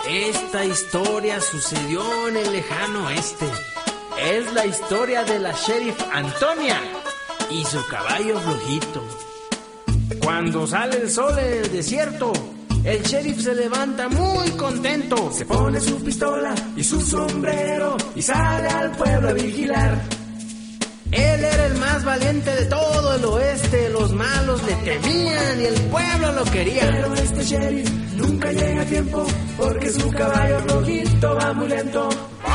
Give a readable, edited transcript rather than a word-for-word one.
Esta historia sucedió en el lejano oeste. Es la historia de la sheriff Antonia y su caballo flojito. Cuando sale el sol en el desierto, el sheriff se levanta muy contento. Se pone su pistola y su sombrero y sale al pueblo a vigilar. Él era el más valiente de todo el oeste. Los malos le temían y el pueblo lo quería. Pero este sheriff nunca llega a tiempo porque su caballo rojito va muy lento.